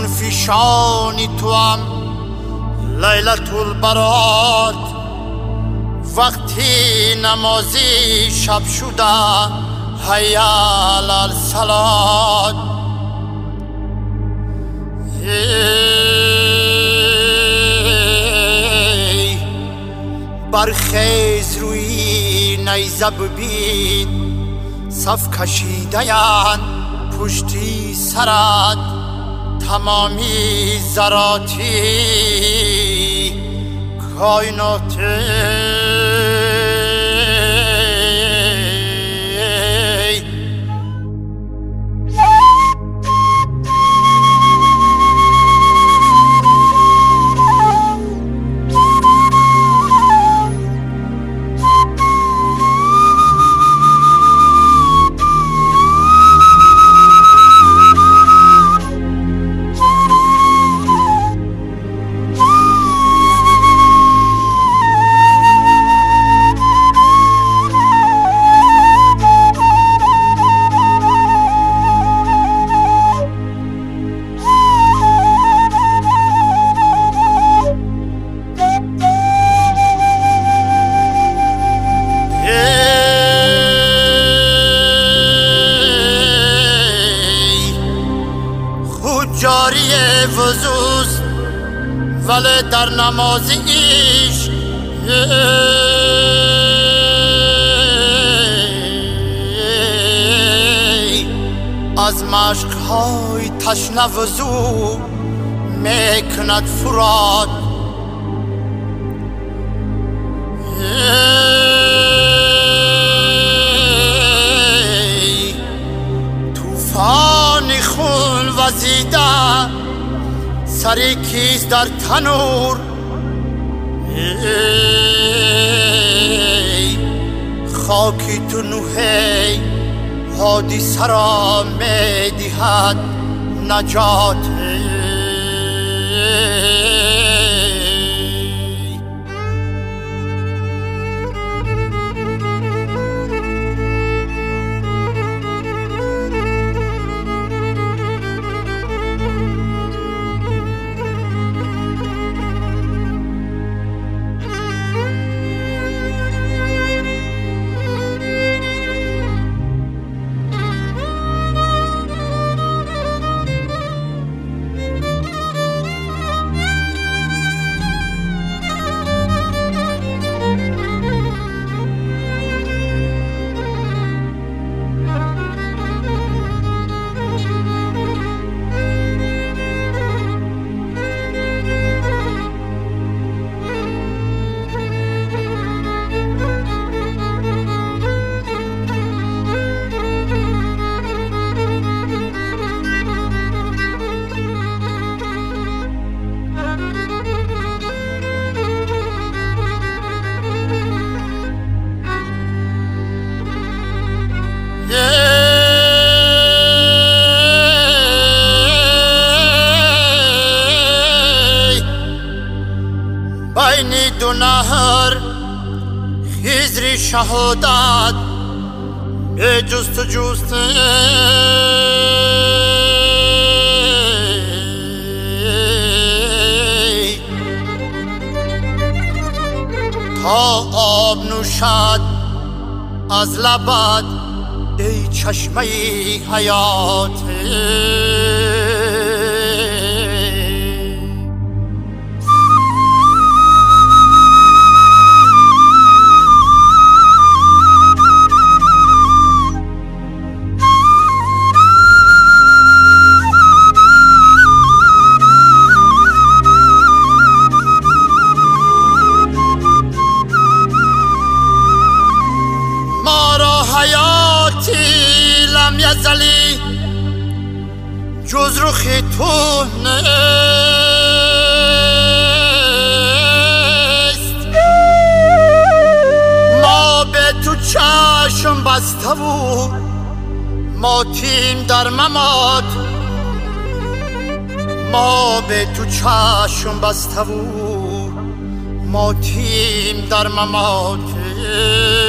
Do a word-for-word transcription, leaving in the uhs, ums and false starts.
جون فیشانی تو هم لیلت البرات وقتی نمازی شب شده حی علی الصلات ای برخیز روی نیزه ببین صف کشیده یان پشتی سرت تمامی ذراتی کائنات جاری وضوست ولی در نماز عشق از مشک‌های تشنه وضو میکند فرات طوفان خون وزیده سری کیست در تنور ای خاکی تو نوحی حادثه را می دهد نجات بین دو نهر خضر شهادت به جست و جست تا آب نوشد از لبت ای چشمه حیات حیاتی لم یزلی جز رخ تو نیست ما به تو چشم بسته و ماتیم در ممات ما به تو چشم بسته و ماتیم در ممات